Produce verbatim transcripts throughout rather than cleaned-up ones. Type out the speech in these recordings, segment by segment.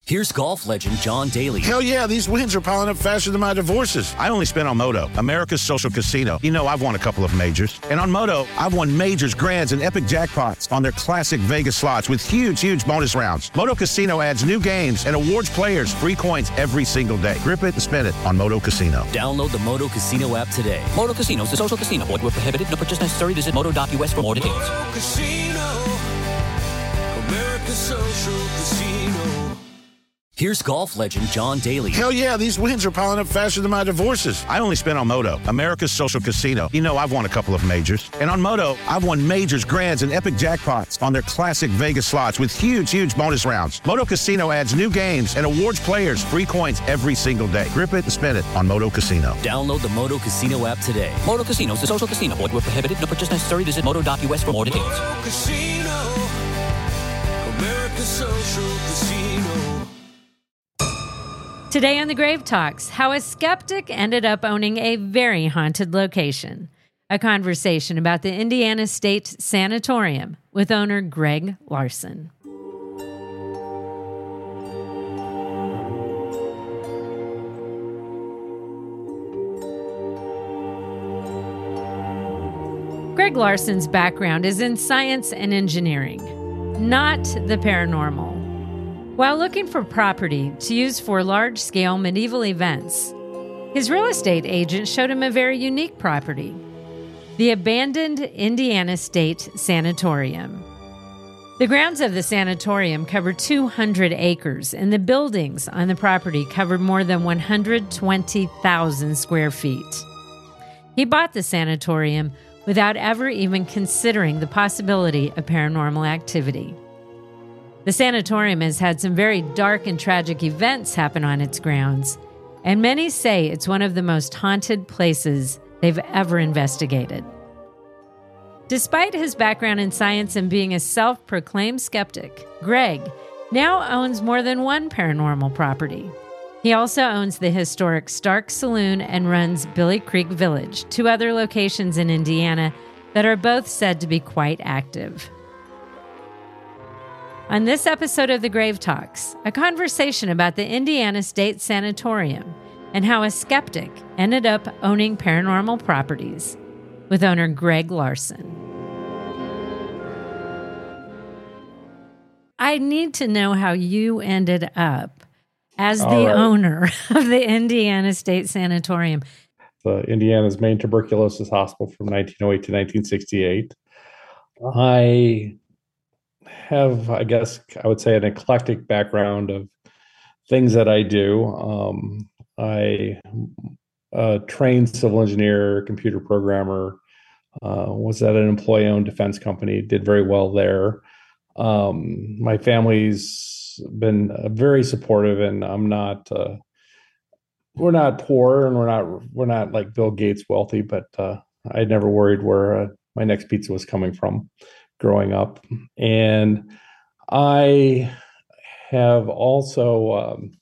Here's golf legend John Daly. Hell yeah, these wins are piling up faster than my divorces. I only spent on Moto, America's social casino. You know, I've won a couple of majors. And on Moto, I've won majors, grands, and epic jackpots on their classic Vegas slots with huge, huge bonus rounds. Moto Casino adds new games and awards players free coins every single day. Grip it and spin it on Moto Casino. Download the Moto Casino app today. Moto Casino is a social casino. Void where prohibited. No purchase necessary. Visit moto dot u s for more details. Moto Casino, America's social casino. Here's golf legend John Daly. Hell yeah, these wins are piling up faster than my divorces. I only spent on Moto, America's social casino. You know, I've won a couple of majors. And on Moto, I've won majors, grands, and epic jackpots on their classic Vegas slots with huge, huge bonus rounds. Moto Casino adds new games and awards players free coins every single day. Grip it and spin it on Moto Casino. Download the Moto Casino app today. Moto Casino is a social casino. Void where prohibited. No purchase necessary. Visit moto dot u s for more details. Moto Casino, America's social casino. Today on The Grave Talks, how a skeptic ended up owning a very haunted location. A conversation about the Indiana State Sanatorium with owner Greg Larson. Greg Larson's background is in science and engineering, not the paranormal. While looking for property to use for large-scale medieval events, his real estate agent showed him a very unique property, the abandoned Indiana State Sanatorium. The grounds of the sanatorium covered two hundred acres, and the buildings on the property covered more than one hundred twenty thousand square feet. He bought the sanatorium without ever even considering the possibility of paranormal activity. The sanatorium has had some very dark and tragic events happen on its grounds, and many say it's one of the most haunted places they've ever investigated. Despite his background in science and being a self-proclaimed skeptic, Greg now owns more than one paranormal property. He also owns the historic Stark Saloon and runs Billy Creek Village, two other locations in Indiana that are both said to be quite active. On this episode of The Grave Talks, a conversation about the Indiana State Sanatorium and how a skeptic ended up owning paranormal properties with owner Greg Larson. I need to know how you ended up as the All right. owner of the Indiana State Sanatorium. The Indiana's main tuberculosis hospital from nineteen oh eight to nineteen sixty-eight. I have, I guess, I would say an eclectic background of things that I do. Um, I uh, trained civil engineer, computer programmer, uh, was at an employee-owned defense company, did very well there. Um, my family's been uh, very supportive, and I'm not, uh, we're not poor, and we're not, we're not like Bill Gates wealthy, but uh, I never worried where uh, my next pizza was coming from growing up. And I have also um,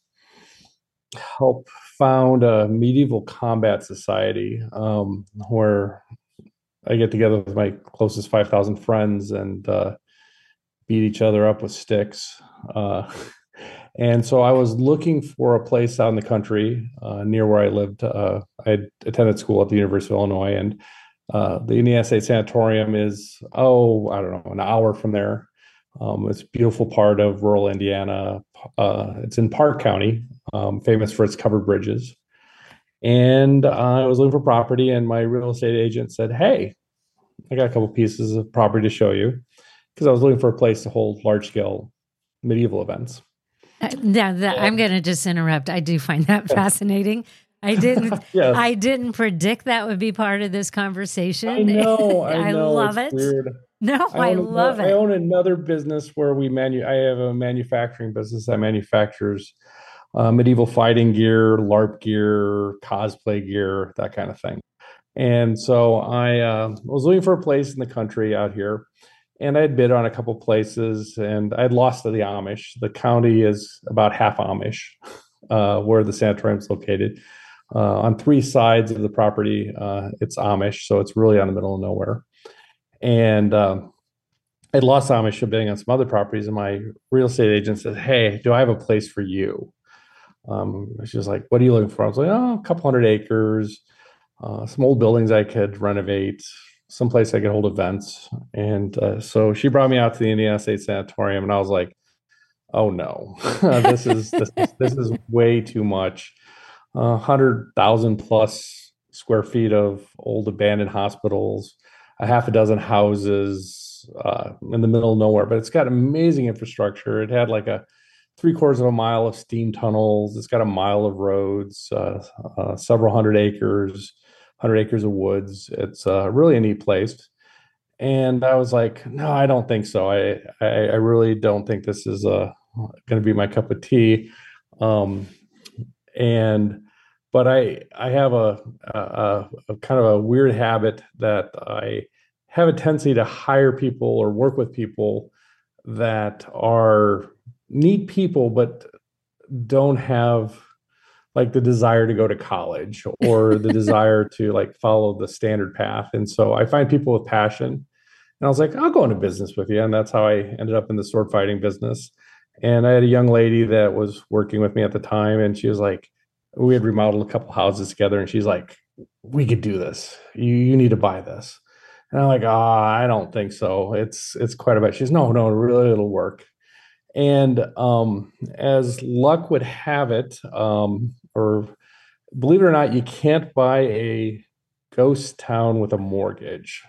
helped found a medieval combat society um, where I get together with my closest five thousand friends and uh, beat each other up with sticks. Uh, and so I was looking for a place out in the country uh, near where I lived. Uh, I attended school at the University of Illinois, and Uh, the Indiana State Sanatorium is, oh, I don't know, an hour from there. Um, it's a beautiful part of rural Indiana. Uh, it's in Park County, um, famous for its covered bridges. And uh, I was looking for property, and my real estate agent said, hey, I got a couple pieces of property to show you, because I was looking for a place to hold large-scale medieval events. Uh, yeah, that, I'm going to just interrupt. I do find that fascinating. I didn't. Yes. I didn't predict that would be part of this conversation. I know. I, I know, love it's it. Weird. No, I, I own, love I it. own another business where we manu. I have a manufacturing business that manufactures uh, medieval fighting gear, LARP gear, cosplay gear, that kind of thing. And so I uh, was looking for a place in the country out here, and I had bid on a couple places, and I'd lost to the Amish. The county is about half Amish, uh, where the sanatorium is located. Uh, on three sides of the property, uh, it's Amish, so it's really out in the middle of nowhere. And um, I lost out on my bidding on some other properties, and my real estate agent said, "Hey, do I have a place for you?" Um, she was like, "What are you looking for?" I was like, "Oh, a couple hundred acres, uh, some old buildings I could renovate, someplace I could hold events." And uh, so she brought me out to the Indiana State Sanatorium, and I was like, "Oh no, this is this is this is way too much. Uh, hundred thousand plus square feet of old abandoned hospitals, a half a dozen houses uh, in the middle of nowhere, but it's got amazing infrastructure. It had like a three quarters of a mile of steam tunnels. It's got a mile of roads, uh, uh, several hundred acres, hundred acres of woods. It's uh, really a neat place." And I was like, "No, I don't think so. I I, I really don't think this is uh, going to be my cup of tea." Um, and but I I have a, a, a kind of a weird habit that I have a tendency to hire people or work with people that are neat people, but don't have like the desire to go to college or the desire to like follow the standard path. And so I find people with passion, and I was like, "I'll go into business with you." And that's how I ended up in the sword fighting business. And I had a young lady that was working with me at the time, and she was like, we had remodeled a couple houses together, and she's like, "We could do this. You you need to buy this." And I'm like, "Ah, oh, I don't think so. It's it's quite a bit." She's, "No, no, really, it'll work." And um, as luck would have it, um, or believe it or not, you can't buy a ghost town with a mortgage.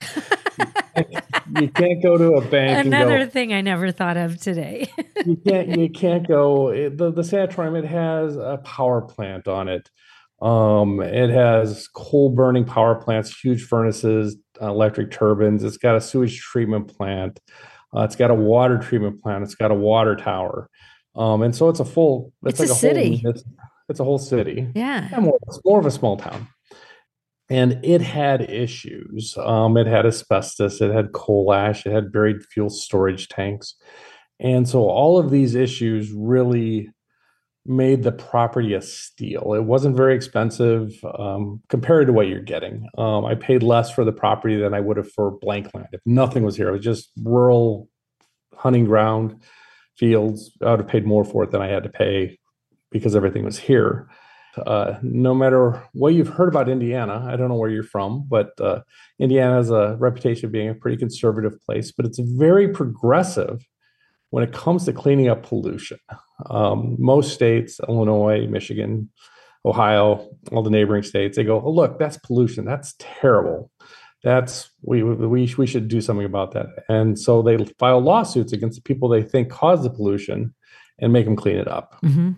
You can't go to a bank. Another and go, thing I never thought of today. you can't you can't go it, the the sanatorium. It has a power plant on it. Um, it has coal burning power plants, huge furnaces, uh, electric turbines. It's got a sewage treatment plant. Uh, it's got a water treatment plant. It's got a water tower. Um, and so it's a full. It's, it's a like a city. Whole, it's, it's a whole city. Yeah. yeah more, it's more of a small town. And it had issues. Um, it had asbestos. It had coal ash. It had buried fuel storage tanks. And so all of these issues really made the property a steal. It wasn't very expensive um, compared to what you're getting. Um, I paid less for the property than I would have for blank land. If nothing was here, it was just rural hunting ground, fields. I would have paid more for it than I had to pay because everything was here. Uh, no matter what you've heard about Indiana, I don't know where you're from, but uh, Indiana has a reputation of being a pretty conservative place, but it's very progressive when it comes to cleaning up pollution. Um, most states, Illinois, Michigan, Ohio, all the neighboring states, they go, "Oh, look, that's pollution. That's terrible. That's we we we should do something about that." And so they file lawsuits against the people they think caused the pollution and make them clean it up. Mm-hmm.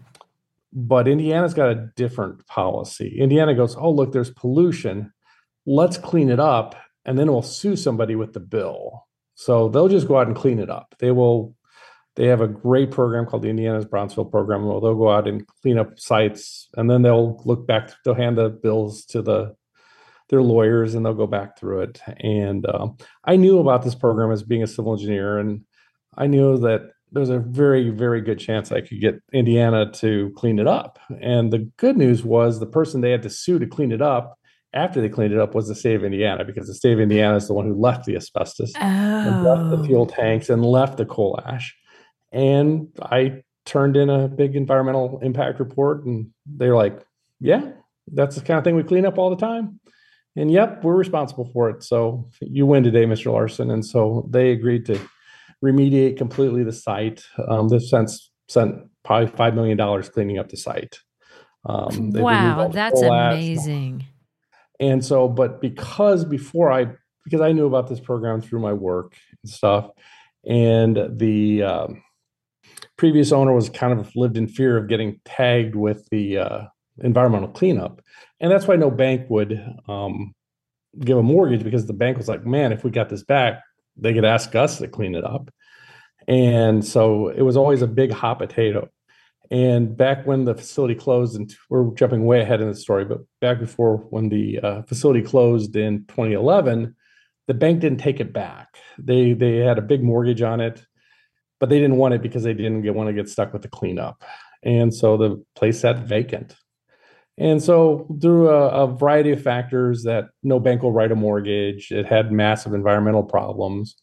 But Indiana's got a different policy. Indiana goes, "Oh, look, there's pollution. Let's clean it up, and then we'll sue somebody with the bill." So they'll just go out and clean it up. They will. They have a great program called the Indiana's Brownsville program, where they'll go out and clean up sites, and then they'll look back. They'll hand the bills to the their lawyers, and they'll go back through it. And um, I knew about this program as being a civil engineer, and I knew that there's a very, very good chance I could get Indiana to clean it up. And the good news was the person they had to sue to clean it up after they cleaned it up was the state of Indiana, because the state of Indiana is the one who left the asbestos, oh. and left the fuel tanks, and left the coal ash. And I turned in a big environmental impact report, and they're like, "Yeah, that's the kind of thing we clean up all the time. And yep, we're responsible for it. So you win today, Mister Larson." And so they agreed to remediate completely the site. Um, they've since spent probably five million dollars cleaning up the site. Um, wow, that's amazing. And so, but because before I, because I knew about this program through my work and stuff, and the um, previous owner was kind of lived in fear of getting tagged with the uh, environmental cleanup. And that's why no bank would um, give a mortgage, because the bank was like, "Man, if we got this back, they could ask us to clean it up." And so it was always a big hot potato. And back when the facility closed, and we're jumping way ahead in the story, but back before when the uh, facility closed in twenty eleven, the bank didn't take it back. They they had a big mortgage on it, but they didn't want it because they didn't get, want to get stuck with the cleanup. And so the place sat vacant. And so through a, a variety of factors that no bank will write a mortgage, it had massive environmental problems.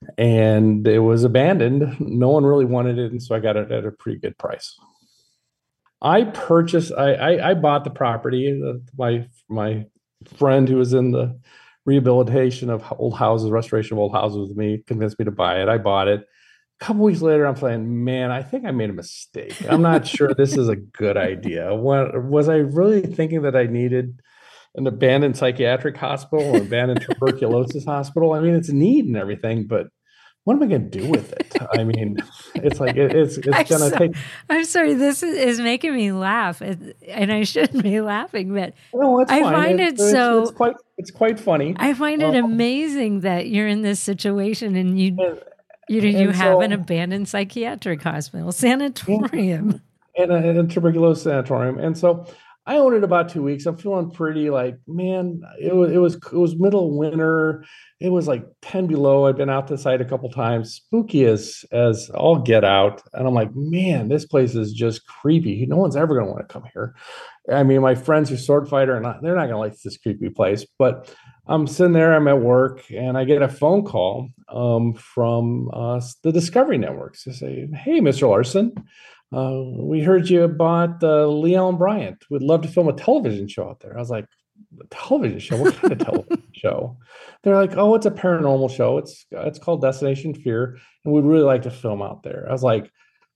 and it was abandoned. No one really wanted it, and so I got it at a pretty good price. I purchased, I, I, I bought the property. My my friend who was in the rehabilitation of old houses, restoration of old houses with me, convinced me to buy it. I bought it. A couple weeks later, I'm saying, man, I think I made a mistake. I'm not sure this is a good idea. What, was I really thinking that I needed an abandoned psychiatric hospital or abandoned tuberculosis hospital? I mean, it's neat and everything, but what am I going to do with it? I mean, it's like, it, it's, it's going to so, take. I'm sorry, this is, is making me laugh, and I shouldn't be laughing, but no, it's I fine. find it's, it so, it's, it's quite, it's quite funny. I find it um, amazing that you're in this situation and you, and, you know, you have so, an abandoned psychiatric hospital, sanatorium. And a, and a tuberculosis sanatorium. And so I owned it about two weeks. I'm feeling pretty like, man, it was, it was, it was middle of winter. It was like ten below. I'd been out to the site a couple times, spooky as, as all get out. And I'm like, man, this place is just creepy. No one's ever going to want to come here. I mean, my friends who sword fighter, and they're not going to like this creepy place, but I'm sitting there, I'm at work, and I get a phone call um, from uh, the Discovery Networks to say, hey, Mister Larson, uh, we heard you bought uh, Lee Allen Bryant. We'd love to film a television show out there. I was like, a television show? What kind of television show? They're like, oh, it's a paranormal show. It's it's called Destination Fear, and we'd really like to film out there. I was like,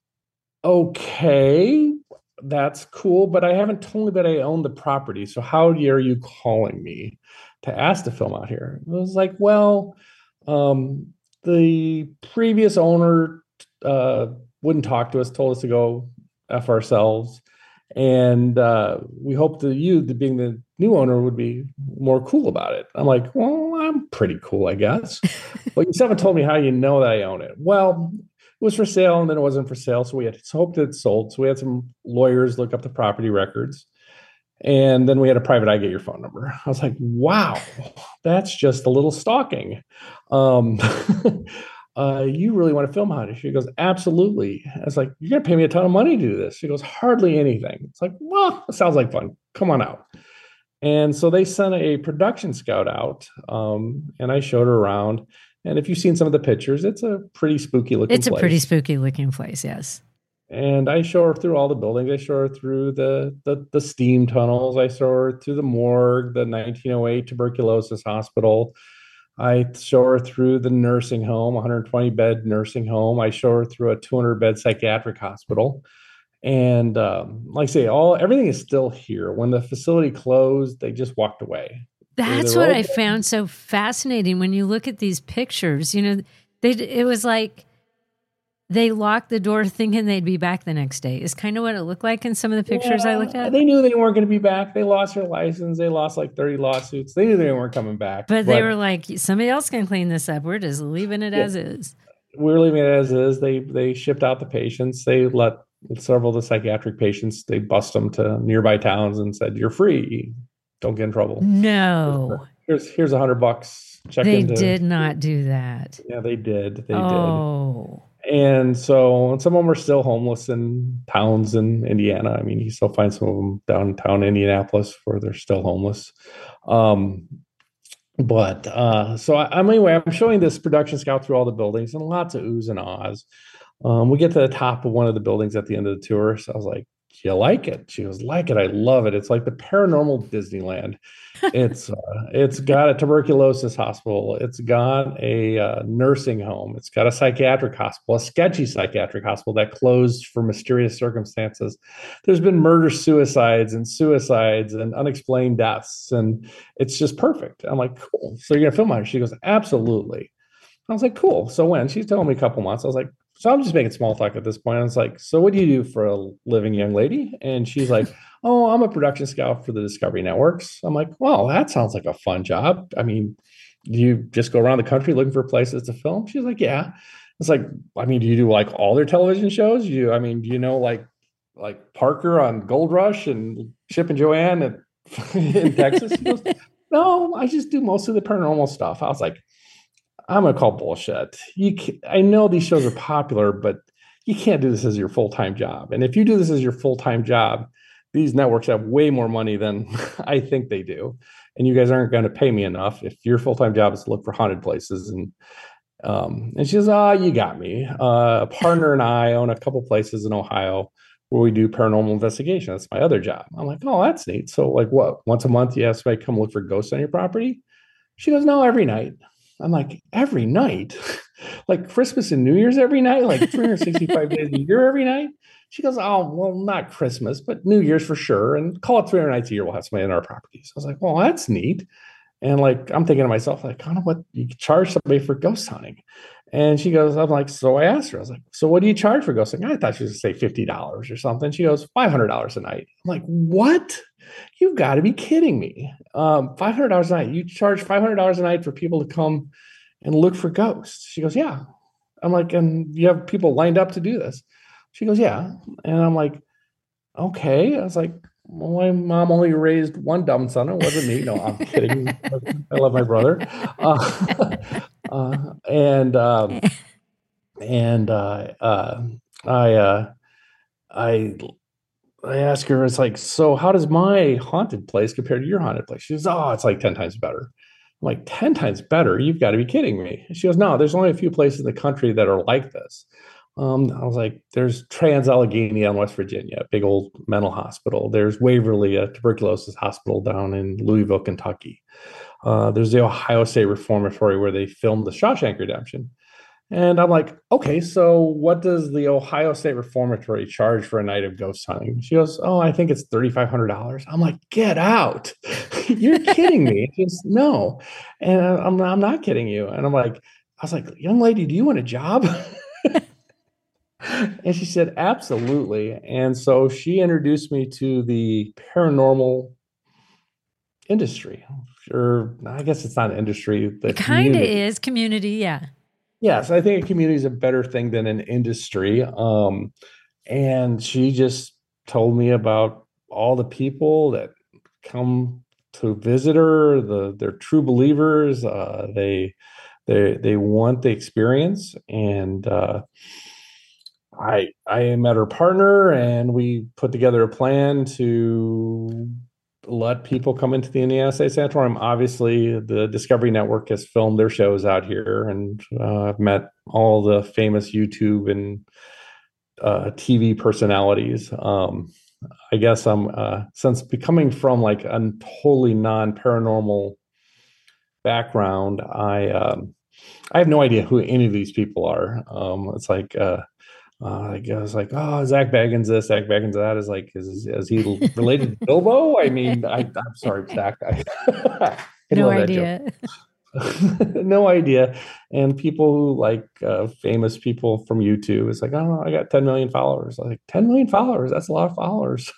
okay, that's cool, but I haven't told you that I own the property. So how are you calling me to ask to film out here? I was like, well, um, the previous owner uh, wouldn't talk to us, told us to go F ourselves. And uh, we hope that you, the, being the new owner, would be more cool about it. I'm like, well, I'm pretty cool, I guess. But you still haven't told me how you know that I own it. Well, it was for sale, and then it wasn't for sale. So we had hoped it sold. So we had some lawyers look up the property records. And then we had a private eye get your phone number. I was like, wow, that's just a little stalking. Um, uh, you really want to film out it? She goes, absolutely. I was like, you're going to pay me a ton of money to do this. She goes, hardly anything. It's like, well, it sounds like fun. Come on out. And so they sent a production scout out, um, and I showed her around. And if you've seen some of the pictures, it's a pretty spooky looking place. It's a pretty spooky looking place, yes. And I show her through all the buildings. I show her through the, the the steam tunnels. I show her through the morgue, the nineteen oh eight tuberculosis hospital. I show her through the nursing home, one hundred twenty bed nursing home. I show her through a two hundred bed psychiatric hospital. And um, like I say, all everything is still here. When the facility closed, they just walked away. That's what I found so fascinating when you look at these pictures. You know, they it was like they locked the door thinking they'd be back the next day. Is kind of what it looked like in some of the pictures yeah, I looked at. They knew they weren't going to be back. They lost their license. They lost like thirty lawsuits. They knew they weren't coming back. But, but they were like, somebody else can clean this up. We're just leaving it yeah, as is. We're leaving it as is. They they shipped out the patients. They let several of the psychiatric patients, they bust them to nearby towns and said, you're free. Don't get in trouble. No. Here's here's a hundred bucks. Check they into, did not do that. Yeah, they did. They oh. did. And so and some of them are still homeless in towns in Indiana. I mean, you still find some of them downtown Indianapolis where they're still homeless. Um, but uh, so I, I'm anyway, I'm showing this production scout through all the buildings and lots of oohs and ahs. Um, we get to the top of one of the buildings at the end of the tour. So I was like, do you like it? She goes, like it. I love it. It's like the paranormal Disneyland. It's uh, it's got a tuberculosis hospital. It's got a uh, nursing home. It's got a psychiatric hospital, a sketchy psychiatric hospital that closed for mysterious circumstances. There's been murder suicides and suicides and unexplained deaths. And it's just perfect. I'm like, cool. So you're going to film on it? She goes, absolutely. I was like, cool. So when? She's telling me a couple months. I was like, so I'm just making small talk at this point. I was like, so what do you do for a living, young lady? And she's like, oh, I'm a production scout for the Discovery Networks. I'm like, well, that sounds like a fun job. I mean, do you just go around the country looking for places to film? She's like, yeah. It's like, I mean, do you do like all their television shows? You, I mean, do you know like like Parker on Gold Rush and Chip and Joanne at, in Texas? She goes, no, I just do most of the paranormal stuff. I was like, I'm going to call bullshit. You can, I know these shows are popular, but you can't do this as your full-time job. And if you do this as your full-time job, these networks have way more money than I think they do. And you guys aren't going to pay me enough if your full-time job is to look for haunted places. And Um, and she says, "Oh, you got me. Uh, a partner and I own a couple places in Ohio where we do paranormal investigation. That's my other job." I'm like, "Oh, that's neat. So, like, what? Once a month, you have somebody come look for ghosts on your property?" She goes, "No, every night." I'm like, "Every night? Like Christmas and New Year's every night? Like three hundred sixty-five days a year every night?" She goes, "Oh, well, not Christmas, but New Year's for sure. And call it three hundred nights a year. We'll have somebody in our properties." I was like, "Well, that's neat." And like, I'm thinking to myself, like, kind of what you could charge somebody for ghost hunting. And she goes, I'm like, so I asked her, I was like, "So what do you charge for ghost hunting?" I thought she was going to say fifty dollars or something. She goes, five hundred dollars a night. I'm like, "What? You've got to be kidding me. Um, five hundred dollars a night. You charge five hundred dollars a night for people to come and look for ghosts?" She goes, "Yeah." I'm like, "And you have people lined up to do this?" She goes, "Yeah." And I'm like, "Okay." I was like, "Well, my mom only raised one dumb son. It wasn't me." No, I'm kidding. I love my brother. Uh, uh, and um, and uh, uh, I uh, I I asked her, it's like, "So how does my haunted place compare to your haunted place?" She goes, "Oh, it's like ten times better." I'm like, ten times better? You've got to be kidding me. She goes, "No, there's only a few places in the country that are like this." Um, I was like, "There's Trans-Allegheny in West Virginia, a big old mental hospital. There's Waverly, a tuberculosis hospital down in Louisville, Kentucky. Uh, there's the Ohio State Reformatory where they filmed the Shawshank Redemption." And I'm like, "Okay, so what does the Ohio State Reformatory charge for a night of ghost hunting?" She goes, "Oh, I think it's thirty-five hundred dollars" I'm like, "Get out. You're kidding me." She goes, "No." And I'm, I'm not kidding you. And I'm like, I was like, "Young lady, do you want a job?" And she said, "Absolutely." And so she introduced me to the paranormal industry. Or I guess it's not an industry. The It kind of community. is community, yeah. Yes, I think a community is a better thing than an industry. Um, and she just told me about all the people that come to visit her. The they're true believers. Uh, they they they want the experience, and uh, I I met her partner, and we put together a plan to let people come into the Indiana State Sanatorium. Obviously, the Discovery Network has filmed their shows out here, and uh, I've met all the famous YouTube and uh, T V personalities. Um, I guess I'm uh, since becoming from like a totally non-paranormal background, I um, I have no idea who any of these people are. Um, it's like uh, uh, I guess like, "Oh, Zach Baggins this, Zach Baggins that." Is like, is is he related to Bilbo? I mean, I, I'm sorry, Zach. I, I No love that idea. joke. No idea. And people who like uh, famous people from YouTube, it's like, "Oh, I got ten million followers." I'm like, ten million followers? That's a lot of followers.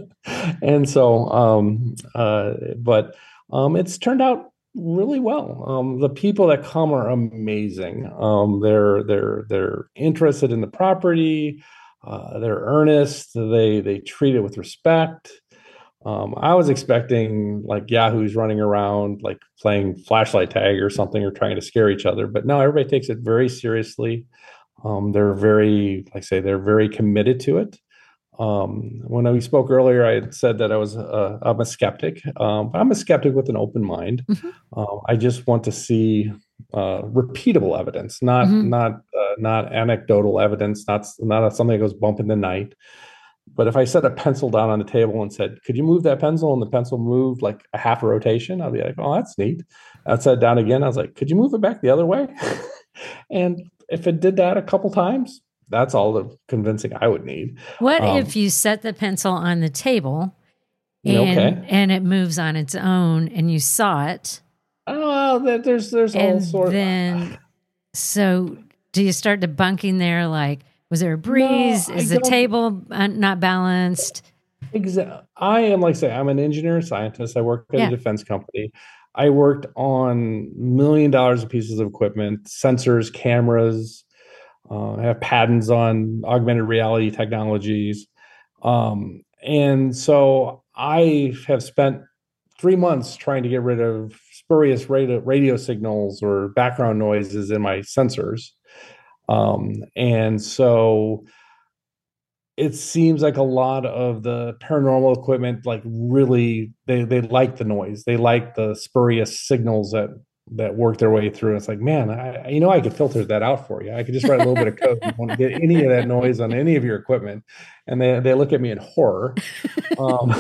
And so, um, uh, but um, it's turned out really well. Um, the people that come are amazing. Um, they're they're they're interested in the property. Uh, they're earnest. They they treat it with respect. Um, I was expecting like yahoos running around, like playing flashlight tag or something, or trying to scare each other. But no, everybody takes it very seriously. Um, they're very, like I say, they're very committed to it. Um, when we spoke earlier, I had said that I was uh, I'm a skeptic, um, but I'm a skeptic with an open mind. Mhm. Um, I just want to see uh, repeatable evidence, not Mhm. not uh, not anecdotal evidence, not not something that goes bump in the night. But if I set a pencil down on the table and said, "Could you move that pencil?" and the pencil moved like a half a rotation, I'd be like, "Oh, that's neat." I'd set it down again. I was like, "Could you move it back the other way?" And if it did that a couple times, that's all the convincing I would need. What Um, if you set the pencil on the table and Okay. and it moves on its own and you saw it? Oh, there- there's there's all And sort. then, so do you start debunking there? Like, was there a breeze? I Is the don't- table uh, not balanced? Exa- I am, like I say, I'm an engineer and scientist. I work at Yeah. a defense company. I worked on million dollars of pieces of equipment, sensors, cameras. Uh, I have patents on augmented reality technologies. Um, and so I have spent three months trying to get rid of spurious radio, radio signals or background noises in my sensors. Um, and so it seems like a lot of the paranormal equipment, like really, they they like the noise, they like the spurious signals that that work their way through. It's like, man, I, you know, I could filter that out for you. I could just write a little bit of code. You won't get any of that noise on any of your equipment. And they, they look at me in horror. Um,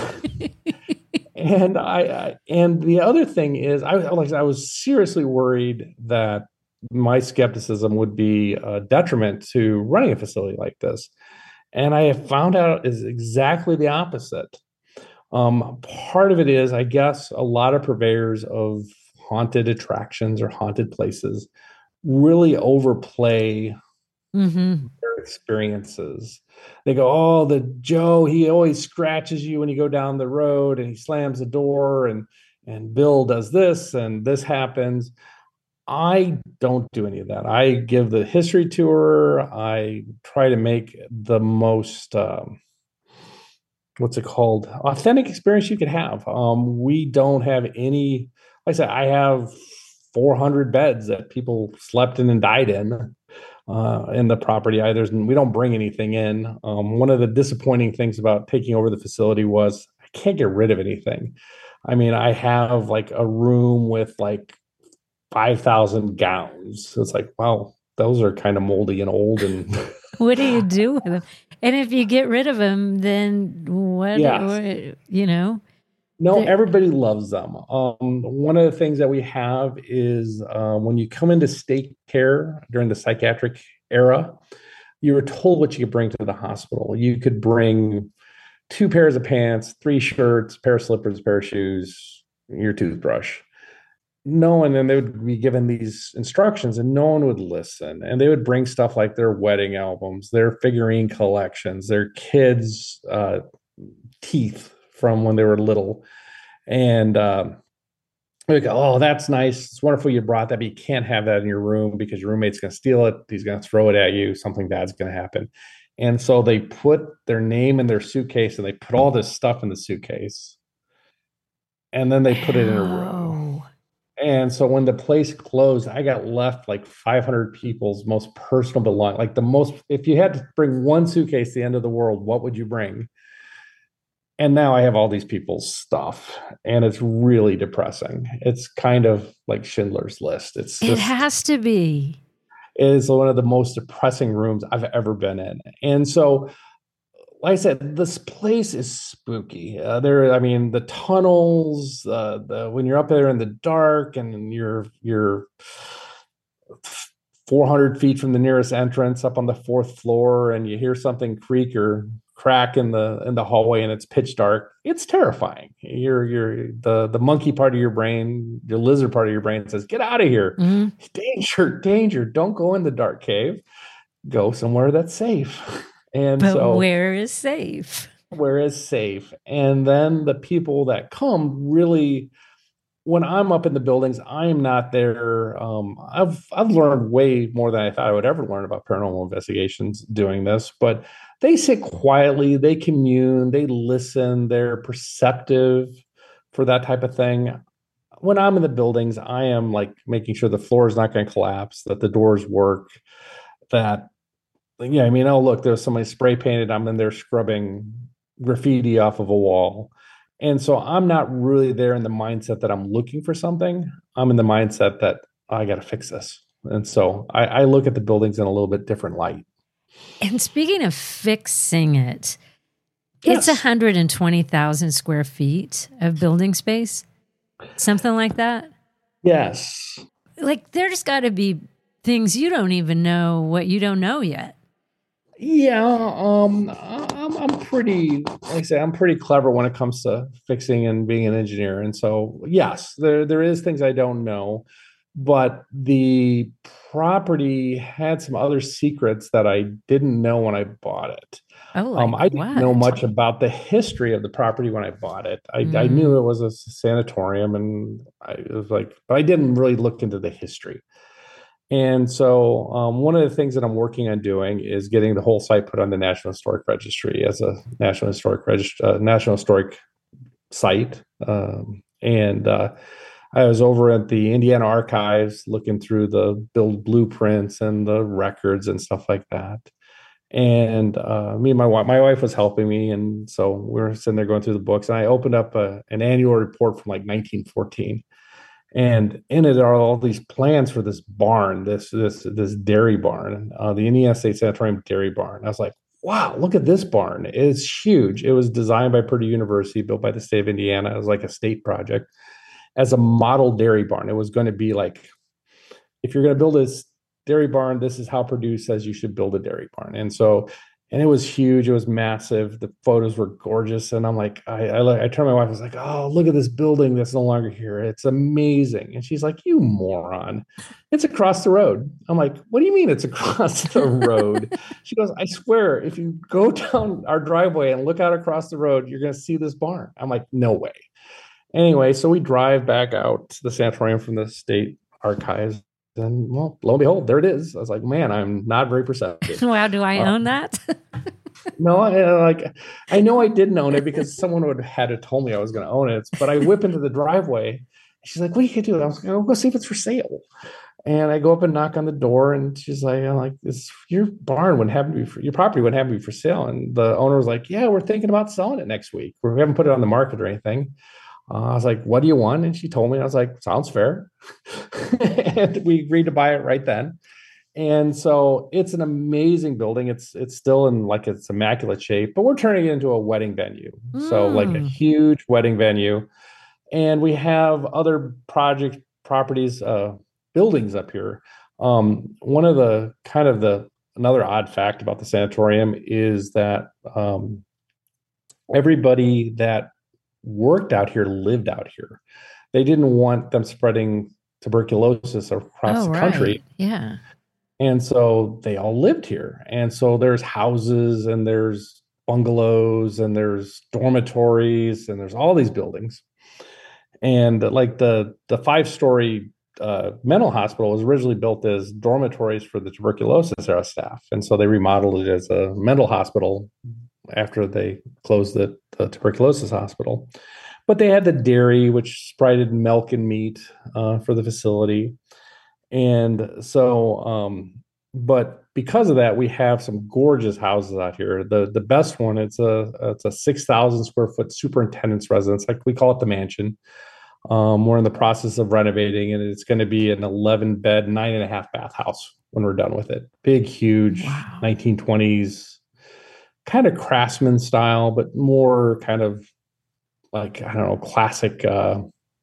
and I, I, and the other thing is, I, like, I was seriously worried that my skepticism would be a detriment to running a facility like this. And I have found out is exactly the opposite. Um, part of it is, I guess, a lot of purveyors of haunted attractions or haunted places really overplay mm-hmm. their experiences. They go, oh, the Joe, he always scratches you when you go down the road and he slams the door, and and Bill does this and this happens. I don't do any of that. I give the history tour. I try to make the most, um, what's it called, authentic experience you could have. Um, we don't have any, like I said, I have four hundred beds that people slept in and died in uh, in the property. I, there's, we don't bring anything in. Um, one of the disappointing things about taking over the facility was I can't get rid of anything. I mean, I have like a room with like five thousand gowns. So it's like, wow, those are kind of moldy and old. And what do you do with them? And if you get rid of them, then what, yes. what you know? No, everybody loves them. Um, one of the things that we have is uh, when you come into state care during the psychiatric era, you were told what you could bring to the hospital. You could bring two pairs of pants, three shirts, pair of slippers, pair of shoes, your toothbrush. No one, and they would be given these instructions and no one would listen. And they would bring stuff like their wedding albums, their figurine collections, their kids' uh, teeth from when they were little. And um, we go, oh, that's nice. It's wonderful you brought that, but you can't have that in your room because your roommate's going to steal it. He's going to throw it at you. Something bad's going to happen. And so they put their name in their suitcase and they put all this stuff in the suitcase. And then they put it in a room. And so when the place closed, I got left like five hundred people's most personal belongings. Like the most, if you had to bring one suitcase to the end of the world, what would you bring? And now I have all these people's stuff, and it's really depressing. It's kind of like Schindler's List. It's just, it has to be. It is one of the most depressing rooms I've ever been in. And so, like I said, this place is spooky. Uh, there, I mean, the tunnels, uh, the when you're up there in the dark, and you're you're four hundred feet from the nearest entrance, up on the fourth floor, and you hear something creak or crack in the in the hallway, and it's pitch dark. It's terrifying. You're you're the the monkey part of your brain, the lizard part of your brain says, "Get out of here! Mm-hmm. Danger, danger! Don't go in the dark cave. Go somewhere that's safe." And but so, where is safe? Where is safe? And then the people that come really, when I'm up in the buildings, I am not there. Um, I've I've learned way more than I thought I would ever learn about paranormal investigations doing this. But they sit quietly, they commune, they listen, they're perceptive for that type of thing. When I'm in the buildings, I am like making sure the floor is not going to collapse, that the doors work, that. Yeah, I mean, oh, look, there's somebody spray painted. I'm in there scrubbing graffiti off of a wall. And so I'm not really there in the mindset that I'm looking for something. I'm in the mindset that oh, I got to fix this. And so I, I look at the buildings in a little bit different light. And speaking of fixing it, yes. It's one hundred twenty thousand square feet of building space, something like that. Yes. Like there's got to be things you don't even know what you don't know yet. Yeah, um, I'm, I'm pretty, like I say, I'm pretty clever when it comes to fixing and being an engineer. And so, yes, there there is things I don't know, but the property had some other secrets that I didn't know when I bought it. Oh, like um, I didn't what? know much about the history of the property when I bought it. I, mm. I knew it was a sanatorium, and I it was like, but I didn't really look into the history. And so um, one of the things that I'm working on doing is getting the whole site put on the National Historic Registry as a National Historic Regist- uh, National Historic site. Um, and uh, I was over at the Indiana Archives looking through the build blueprints and the records and stuff like that. And uh, me and my wife, my wife was helping me. And so we were sitting there going through the books, and I opened up a, an annual report from like nineteen fourteen. And in it are all these plans for this barn, this this this dairy barn, uh, the Indiana State Sanatorium Dairy Barn. I was like, wow, look at this barn. It's huge. It was designed by Purdue University, built by the state of Indiana. It was like a state project as a model dairy barn. It was going to be like, if you're going to build this dairy barn, this is how Purdue says you should build a dairy barn. And so, and it was huge. It was massive. The photos were gorgeous. And I'm like, I, I, I turned to my wife, I was like, oh, look at this building that's no longer here. It's amazing. And she's like, you moron. It's across the road. I'm like, what do you mean it's across the road? She goes, I swear, if you go down our driveway and look out across the road, you're going to see this barn. I'm like, no way. Anyway, so we drive back out to the sanatorium from the state archives. And well, lo and behold, there it is. I was like, man, I'm not very perceptive. Wow, do I um, own that? No, I, like I know I didn't own it because someone would have had to told me I was going to own it. But I whip into the driveway. She's like, "What are you going to do?" I was like, "I'll go see if it's for sale." And I go up and knock on the door, and she's like, "I'm like, this your barn wouldn't happen to be for your property wouldn't happen to be for sale." And the owner was like, "Yeah, we're thinking about selling it next week. We haven't put it on the market or anything." Uh, I was like, "What do you want?" And she told me. I was like, "Sounds fair." And we agreed to buy it right then. And so it's an amazing building. It's it's still in like its immaculate shape, but we're turning it into a wedding venue. Mm. So like a huge wedding venue. And we have other project properties, uh, buildings up here. Um, one of the kind of the another odd fact about the sanatorium is that um, everybody that worked out here lived out here. They didn't want them spreading tuberculosis across oh, the country. Right. Yeah. And so they all lived here. And so there's houses and there's bungalows and there's dormitories and there's all these buildings. And like the the five-story uh, mental hospital was originally built as dormitories for the tuberculosis era staff. And so they remodeled it as a mental hospital after they closed the, the tuberculosis hospital. But they had the dairy, which sprited milk and meat uh, for the facility. And so, um, but because of that, we have some gorgeous houses out here. The the best one, it's a it's a six thousand square foot superintendent's residence, like we call it the mansion. Um, we're in the process of renovating, and it's going to be an eleven bed, nine and a half bath house when we're done with it. Big, huge, wow. nineteen twenties, kind of craftsman style, but more kind of like, I don't know, classic uh,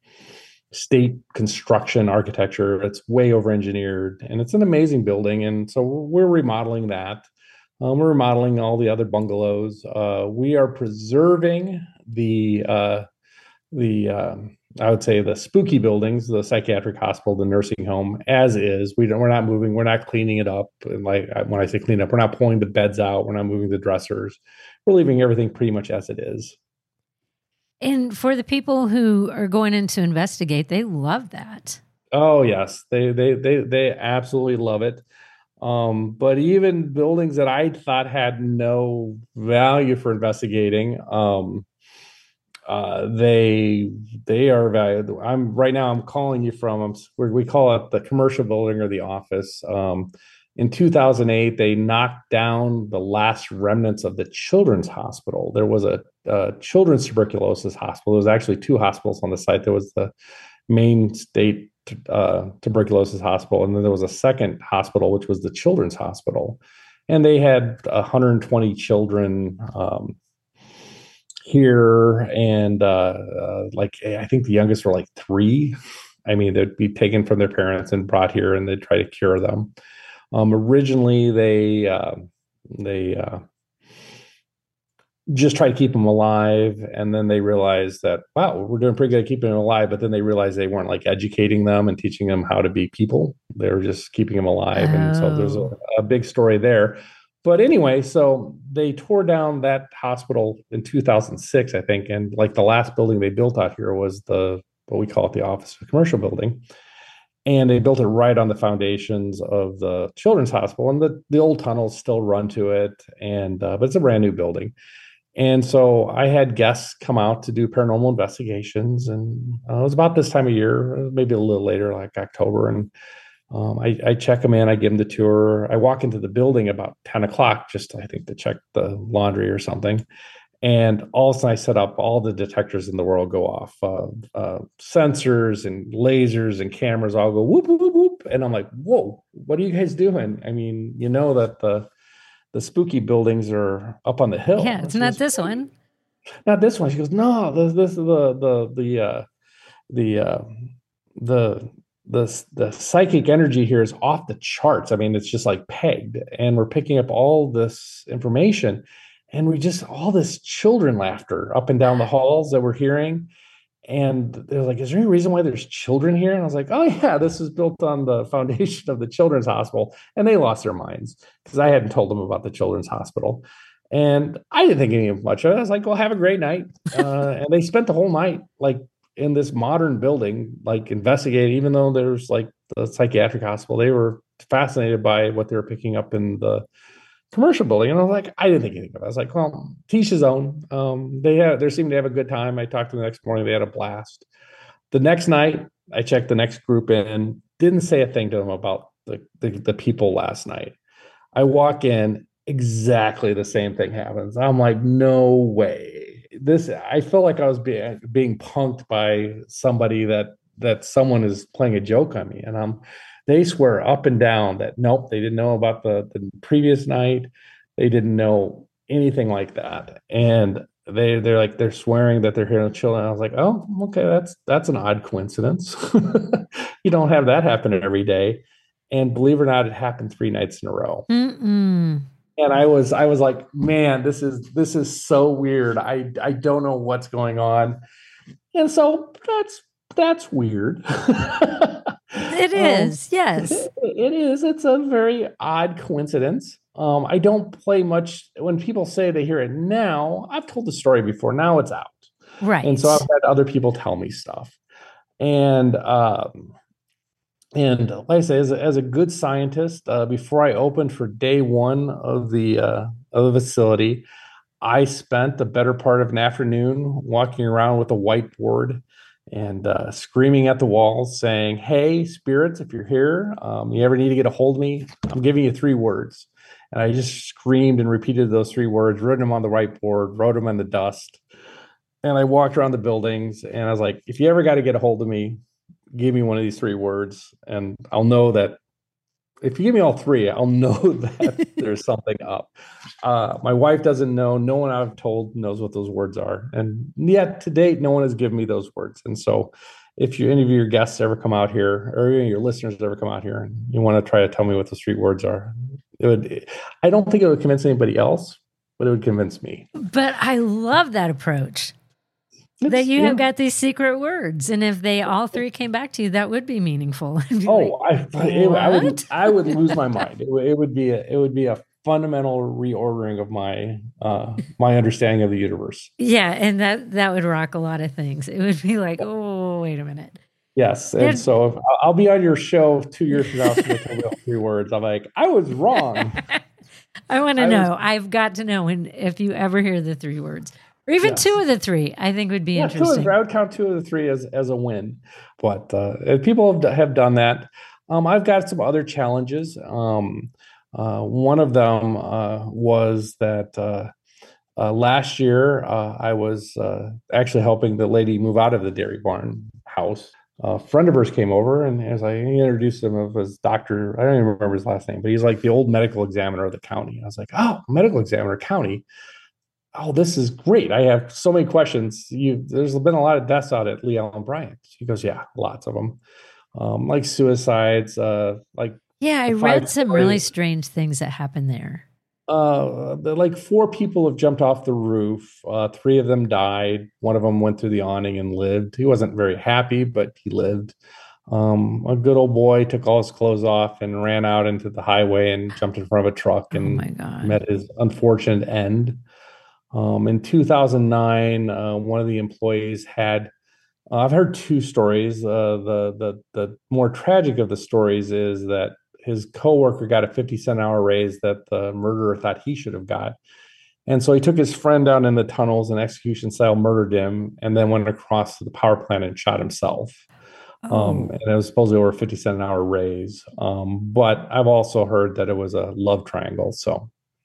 state construction architecture. It's way over engineered, and it's an amazing building. And so we're remodeling that. Um, we're remodeling all the other bungalows. Uh, we are preserving the uh, the um, I would say the spooky buildings, the psychiatric hospital, the nursing home, as is. We don't. We're not moving. We're not cleaning it up. And like when I say clean up, we're not pulling the beds out. We're not moving the dressers. We're leaving everything pretty much as it is. And for the people who are going in to investigate, they love that. Oh yes, they they they they absolutely love it. Um, but even buildings that I thought had no value for investigating, um, uh, they they are valuable. I'm right now. I'm calling you from. Um, we call it the commercial building or the office. Um, In two thousand eight, they knocked down the last remnants of the children's hospital. There was a, a children's tuberculosis hospital. There was actually two hospitals on the site. There was the main state uh, tuberculosis hospital, and then there was a second hospital, which was the children's hospital. And they had one hundred twenty children um, here, and uh, uh, like I think the youngest were like three. I mean, they'd be taken from their parents and brought here, and they'd try to cure them. Um, originally, they uh, they uh, just tried to keep them alive, and then they realized that, wow, we're doing pretty good at keeping them alive. But then they realized they weren't like educating them and teaching them how to be people. They were just keeping them alive, oh. And so there's a, a big story there. But anyway, so they tore down that hospital in two thousand six, I think, and like the last building they built out here was the what we call it the Office of Commercial Building. And they built it right on the foundations of the children's hospital, and the, the old tunnels still run to it. And uh, but it's a brand new building. And so I had guests come out to do paranormal investigations, and uh, it was about this time of year, maybe a little later, like October. And um, I, I check them in, I give them the tour. I walk into the building about ten o'clock, just I think to check the laundry or something. And all of a sudden I set up all the detectors in the world go off, uh, uh, sensors and lasers and cameras all go whoop, whoop, whoop, whoop. And I'm like, whoa, what are you guys doing? I mean, you know that the the spooky buildings are up on the hill. Yeah, it's not this one. Not this one. She goes, no, this, this is the, the, the, uh, the, uh, the, the, the psychic energy here is off the charts. I mean, it's just like pegged, and we're picking up all this information. And we just, all this children laughter up and down the halls that we're hearing. And they're like, is there any reason why there's children here? And I was like, oh yeah, this is built on the foundation of the Children's Hospital. And they lost their minds because I hadn't told them about the Children's Hospital. And I didn't think any of much of it. I was like, well, have a great night. Uh, and they spent the whole night like in this modern building, like investigating, even though there's like the psychiatric hospital, they were fascinated by what they were picking up in the commercial building. And I was like, I didn't think anything of it. I was like, well, teach his own. Um, they have, they seemed to have a good time. I talked to them the next morning. They had a blast. The next night, I checked the next group in, didn't say a thing to them about the, the, the people last night. I walk in, exactly the same thing happens. I'm like, no way. This, I felt like I was being, being punked by somebody that, that someone is playing a joke on me. And I'm, they swear up and down that nope, they didn't know about the, the previous night. They didn't know anything like that. And they, they're like, they're swearing that they're hearing children. I was like, oh, okay, that's, that's an odd coincidence. You don't have that happen every day. And believe it or not, it happened three nights in a row. Mm-mm. And I was, I was like, man, this is, this is so weird. I, I don't know what's going on. And so that's, that's weird. It is, um, yes. It, it is. It's a very odd coincidence. Um, I don't play much. When people say they hear it now, I've told the story before. Now it's out. Right. And so I've had other people tell me stuff. And, um, and like I say, as a, as a good scientist, uh, before I opened for day one of the, uh, of the facility, I spent the better part of an afternoon walking around with a whiteboard and uh, screaming at the walls saying, hey, spirits, if you're here, um, you ever need to get a hold of me, I'm giving you three words. And I just screamed and repeated those three words, written them on the whiteboard, wrote them in the dust. And I walked around the buildings and I was like, if you ever got to get a hold of me, give me one of these three words. And I'll know that if you give me all three, I'll know that there's something up. Uh, my wife doesn't know. No one I've told knows what those words are. And yet to date, no one has given me those words. And so if you, any of your guests ever come out here, or any of your listeners ever come out here and you want to try to tell me what those three words are, it would, I don't think it would convince anybody else, but it would convince me. But I love that approach. It's, that you yeah. have got these secret words, and if they all three came back to you, that would be meaningful. Be oh, like, I, it, I would, I would lose my mind. It, it would be, a, it would be a fundamental reordering of my, uh, my understanding of the universe. Yeah, and that that would rock a lot of things. It would be like, oh, wait a minute. Yes, and There's, so if, I'll be on your show two years from now. So three words. I'm like, I was wrong. I want to know. Was, I've got to know when if you ever hear the three words. Or even yes. two of the three, I think would be yeah, interesting. Two of the, I would count two of the three as, as a win. But uh, people have, have done that. Um, I've got some other challenges. Um, uh, one of them uh, was that uh, uh, last year uh, I was uh, actually helping the lady move out of the dairy barn house. A friend of hers came over, and as I introduced him as Doctor, I don't even remember his last name, but he's like the old medical examiner of the county. I was like, oh, medical examiner county. Oh, this is great. I have so many questions. You, there's been a lot of deaths out at Lee Allen Bryant. He goes, yeah, lots of them. Um, like suicides, uh, like. Yeah, I read some stories. Really strange things that happened there. Uh, like four people have jumped off the roof. Uh, three of them died. One of them went through the awning and lived. He wasn't very happy, but he lived. Um, a good old boy took all his clothes off and ran out into the highway and jumped in front of a truck and oh my God. met his unfortunate end. Um, in two thousand nine, uh, one of the employees had, uh, I've heard two stories. Uh, the, the, the more tragic of the stories is that his coworker got a fifty cent an hour raise that the murderer thought he should have got. And so he took his friend down in the tunnels and execution style murdered him, and then went across to the power plant and shot himself. Oh. Um, and it was supposedly over a fifty cent an hour raise. Um, but I've also heard that it was a love triangle. So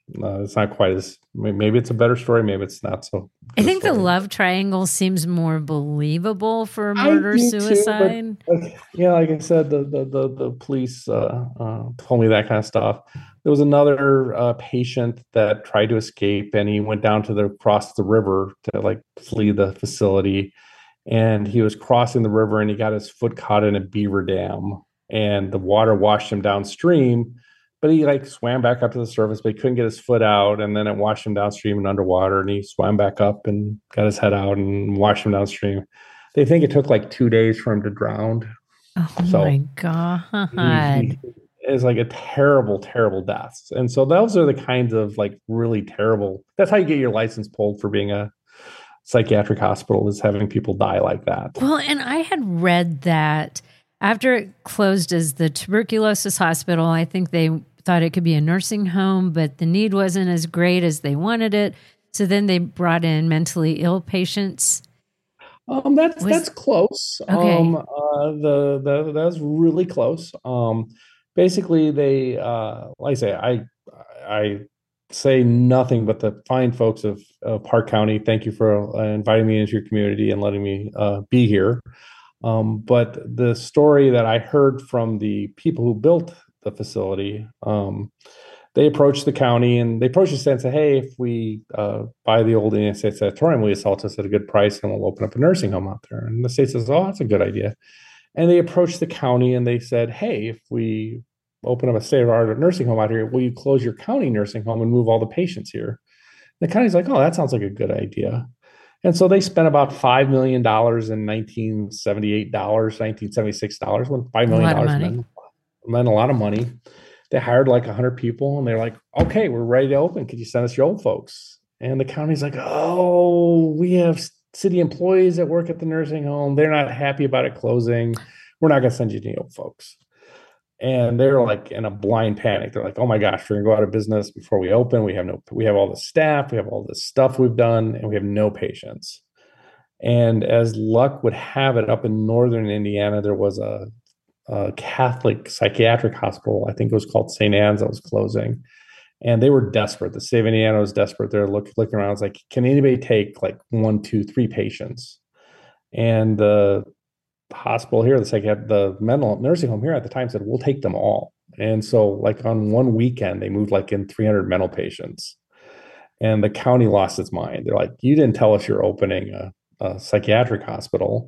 uh, it's not quite as, maybe it's a better story, maybe it's not so. I think story. the love triangle seems more believable for I murder do too, suicide. but, like, yeah, like I said, the the the, the police uh, uh, told me that kind of stuff. There was another uh, patient that tried to escape, and he went down to the across the river to like flee the facility, and he was crossing the river, and he got his foot caught in a beaver dam, and the water washed him downstream. But he like swam back up to the surface, but he couldn't get his foot out, and then it washed him downstream and underwater, and he swam back up and got his head out and washed him downstream. They think it took like two days for him to drown. Oh so my God. He, he, it's like a terrible, terrible death. And so those are the kinds of like really terrible, that's how you get your license pulled for being a psychiatric hospital, is having people die like that. Well, and I had read that after it closed as the tuberculosis hospital, I think they thought it could be a nursing home, but the need wasn't as great as they wanted it. So then they brought in mentally ill patients. Um, that's Was, that's close. Okay. Um, uh, the the that's really close. Um, basically, they uh, like I say, I I say nothing but the fine folks of uh, Park County. Thank you for uh, inviting me into your community and letting me uh, be here. Um, but the story that I heard from the people who built the facility, um, they approached the county and they approached us and said, hey, if we uh, buy the old United States Sanatorium, will you sell it to us at a good price and we'll open up a nursing home out there? And the state says, oh, that's a good idea. And they approached the county and they said, hey, if we open up a state-of-the-art nursing home out here, will you close your county nursing home and move all the patients here? And the county's like, oh, that sounds like a good idea. And so they spent about five million dollars in nineteen seventy-eight dollars, nineteen seventy-six dollars, when five million dollars meant, meant a lot of money. They hired like one hundred people and they're like, okay, we're ready to open. Could you send us your old folks? And the county's like, oh, we have city employees that work at the nursing home. They're not happy about it closing. We're not going to send you any old folks. And they're like in a blind panic. They're like, oh my gosh, we're going to go out of business before we open. We have no, we have all the staff, we have all this stuff we've done, and we have no patients. And as luck would have it, up in northern Indiana, there was a, a Catholic psychiatric hospital. I think it was called Saint Anne's, that was closing. And they were desperate. The state of Indiana was desperate. They're look, looking around. It's like, can anybody take like one, two, three patients? And the hospital here, the psychiatric, the mental nursing home here at the time said, we'll take them all. And so like on one weekend, they moved like in three hundred mental patients. And the county lost its mind. They're like, you didn't tell us you're opening a, a psychiatric hospital.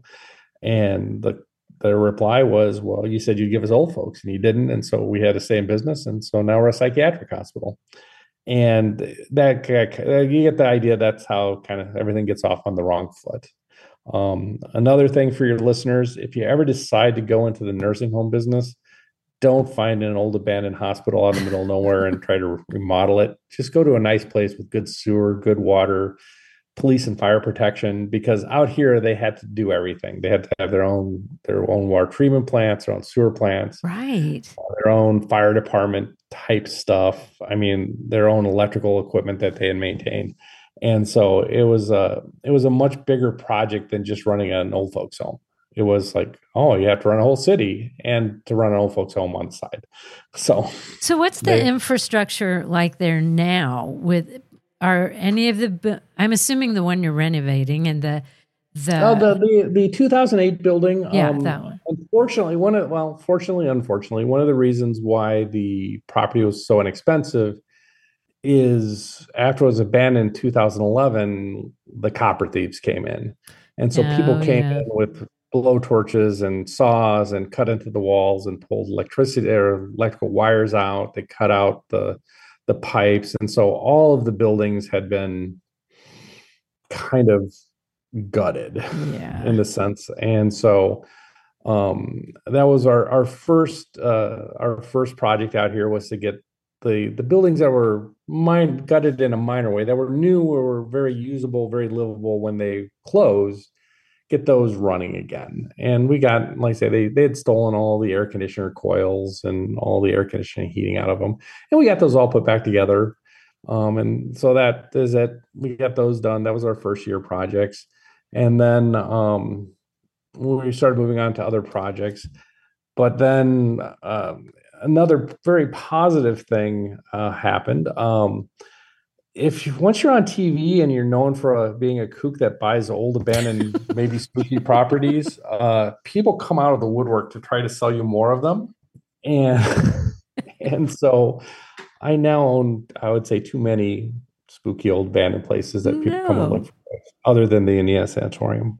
And the the reply was, well, you said you'd give us old folks and you didn't. And so we had to stay in business. And so now we're a psychiatric hospital. And that, you get the idea, that's how kind of everything gets off on the wrong foot. Um, another thing for your listeners, if you ever decide to go into the nursing home business, don't find an old abandoned hospital out in the middle of nowhere and try to remodel it. Just go to a nice place with good sewer, good water, police and fire protection, because out here they had to do everything. They had to have their own their own water treatment plants, their own sewer plants, right, their own fire department type stuff. I mean, their own electrical equipment that they had maintained. And so it was a it was a much bigger project than just running an old folks home. It was like, oh, you have to run a whole city and to run an old folks home on the side. So, so what's the they, infrastructure like there now? With are any of the? I'm assuming the one you're renovating and the the oh, the, the the two thousand eight building. Yeah, um, that one. Unfortunately, one of well, fortunately, unfortunately, one of the reasons why the property was so inexpensive is after it was abandoned in two thousand eleven, the copper thieves came in. And so oh, people came yeah. in with blow torches and saws and cut into the walls and pulled electricity or electrical wires out. They cut out the the pipes. And so all of the buildings had been kind of gutted yeah. in the sense. And so um, that was our, our first uh, our first project out here, was to get the the buildings that were mine gutted in a minor way, that were new or were very usable, very livable when they closed, get those running again. And we got, like I say, they they had stolen all the air conditioner coils and all the air conditioning heating out of them, and we got those all put back together. Um, and so that is it. We got those done. That was our first year projects, and then um, we started moving on to other projects. But then um, another very positive thing uh, happened. Um, if you, once you're on T V and you're known for uh, being a kook that buys old, abandoned, maybe spooky properties, uh, people come out of the woodwork to try to sell you more of them. And and so I now own, I would say, too many spooky old abandoned places that people No. come and look for, other than the Indiana Sanatorium.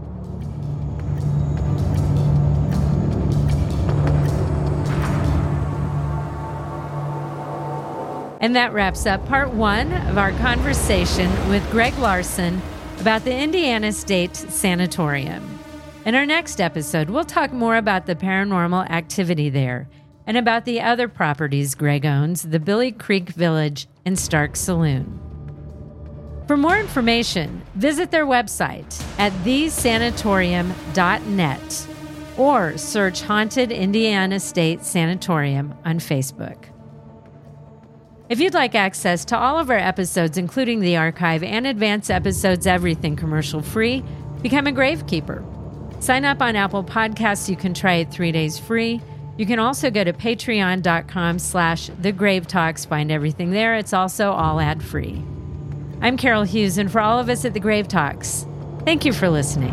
And that wraps up part one of our conversation with Greg Larson about the Indiana State Sanatorium. In our next episode, we'll talk more about the paranormal activity there and about the other properties Greg owns, the Billy Creek Village and Stark Saloon. For more information, visit their website at the sanatorium dot net or search Haunted Indiana State Sanatorium on Facebook. If you'd like access to all of our episodes, including the archive and advanced episodes, everything commercial free, become a Gravekeeper. Sign up on Apple Podcasts. You can try it three days free. You can also go to patreon.com slash the Grave Talks. Find everything there. It's also all ad free. I'm Carol Hughes, and for all of us at the Grave Talks, thank you for listening.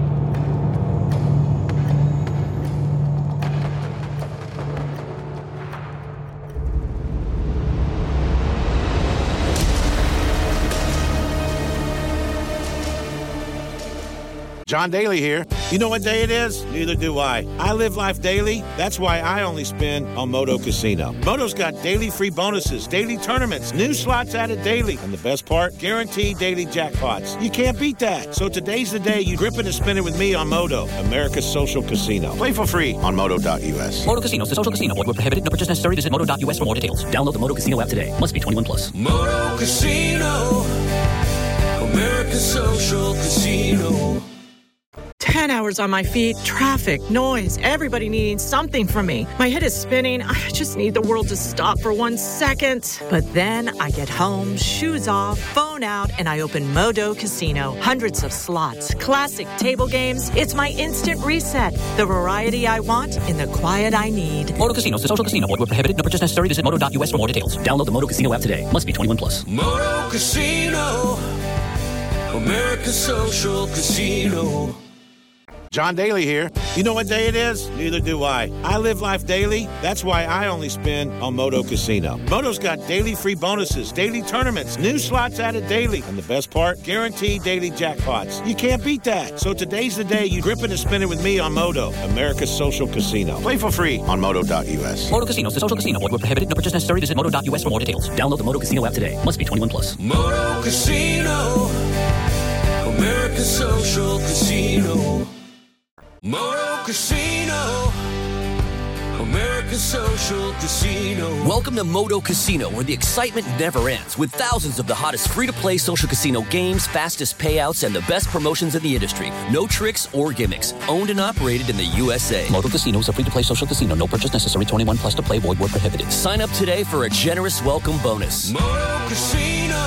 John Daly here. You know what day it is? Neither do I. I live life daily. That's why I only spin on Moto Casino. Moto's got daily free bonuses, daily tournaments, new slots added daily, and the best part, guaranteed daily jackpots. You can't beat that. So today's the day you grip it and spin it with me on Moto, America's social casino. Play for free on moto dot u s. Moto Casino is the social casino. Void where prohibited. No purchase necessary. Visit moto dot u s for more details. Download the Moto Casino app today. Must be twenty-one plus. Moto Casino, America's social casino. Ten hours on my feet, traffic, noise, everybody needing something from me. My head is spinning. I just need the world to stop for one second. But then I get home, shoes off, phone out, and I open Moto Casino. Hundreds of slots, classic table games. It's my instant reset. The variety I want in the quiet I need. Moto Casino is the social casino. Void where prohibited. No purchase necessary. Visit moto dot u s for more details. Download the Moto Casino app today. Must be twenty-one plus. Moto Casino, America's social casino. John Daly here. You know what day it is? Neither do I. I live life daily. That's why I only spin on Moto Casino. Moto's got daily free bonuses, daily tournaments, new slots added daily, and the best part, guaranteed daily jackpots. You can't beat that. So today's the day you grip it and spin it with me on Moto, America's social casino. Play for free on moto dot u s. Moto Casino is the social casino. Void where prohibited. No purchase necessary. Visit moto dot u s for more details. Download the Moto Casino app today. Must be twenty-one plus. Moto Casino, America's social casino. Moto Casino, America's social casino. Welcome to Moto Casino, where the excitement never ends, with thousands of the hottest free-to-play social casino games, fastest payouts, and the best promotions in the industry. No tricks or gimmicks. Owned and operated in the U S A. Moto Casino is a free-to-play social casino. No purchase necessary. twenty-one plus to play. Void where prohibited. Sign up today for a generous welcome bonus. Moto Casino,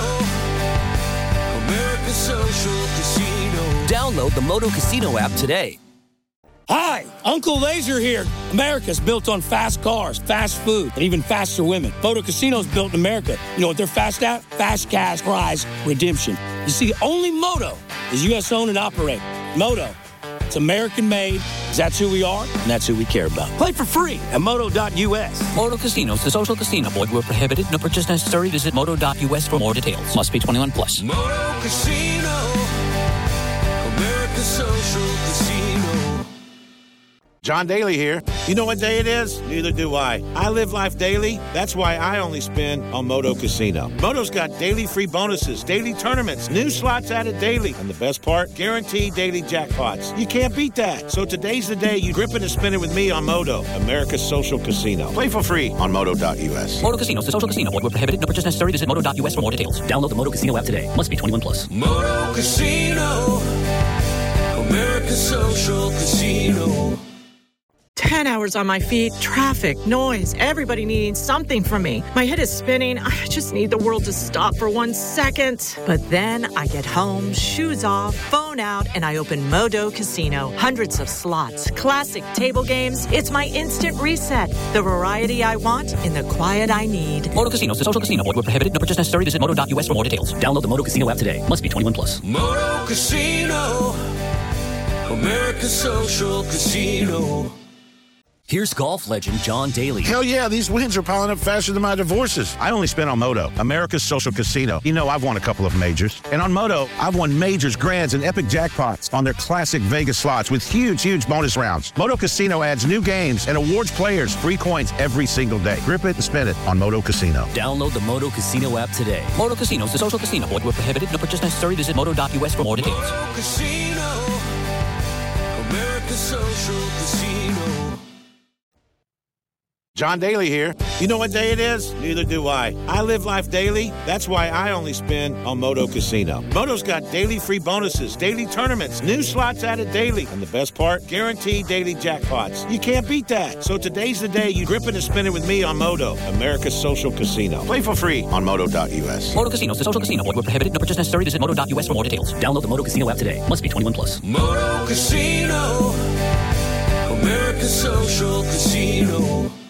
America's social casino. Download the Moto Casino app today. Hi, Uncle Laser here. America's built on fast cars, fast food, and even faster women. Moto Casino's built in America. You know what they're fast at? Fast cash prize redemption. You see, only Moto is U S owned and operated. Moto, it's American made, because that's who we are, and that's who we care about. Play for free at moto dot u s. Moto Casino is the social casino. Void where prohibited. No purchase necessary. Visit moto dot u s for more details. Must be twenty-one plus. Moto Casino, America's social casino. John Daly here. You know what day it is? Neither do I. I live life daily. That's why I only spin on Moto Casino. Moto's got daily free bonuses, daily tournaments, new slots added daily, and the best part, guaranteed daily jackpots. You can't beat that. So today's the day you grip it and spin it with me on Moto, America's social casino. Play for free on moto dot u s. Moto Casino is the social casino. Void where prohibited. No purchase necessary. Visit moto dot u s for more details. Download the Moto Casino app today. Must be twenty-one plus. Moto Casino, America's social casino. ten hours on my feet, traffic, noise, everybody needing something from me. My head is spinning. I just need the world to stop for one second. But then I get home, shoes off, phone out, and I open Modo Casino. Hundreds of slots, classic table games. It's my instant reset. The variety I want in the quiet I need. Moto Casinos, the social casino. Void where prohibited. No purchase necessary. Visit moto dot u s for more details. Download the Moto Casino app today. Must be twenty-one plus. Moto Casino, America's social casino. Here's golf legend John Daly. Hell yeah, these wins are piling up faster than my divorces. I only spent on Moto, America's social casino. You know, I've won a couple of majors. And on Moto, I've won majors, grands, and epic jackpots on their classic Vegas slots with huge, huge bonus rounds. Moto Casino adds new games and awards players free coins every single day. Grip it and spin it on Moto Casino. Download the Moto Casino app today. Moto Casinos, the social casino. Void where prohibited. No purchase necessary. Visit moto dot u s for more details. Moto Casino, America's social casino. John Daly here. You know what day it is? Neither do I. I live life daily. That's why I only spend on Moto Casino. Moto's got daily free bonuses, daily tournaments, new slots added daily. And the best part? Guaranteed daily jackpots. You can't beat that. So today's the day you grip it and spin it with me on Moto, America's social casino. Play for free on moto dot u s. Moto Casinos, the social casino. Void where prohibited. No purchase necessary. Visit moto dot u s for more details. Download the Moto Casino app today. Must be twenty-one plus. Moto Casino, America's social casino.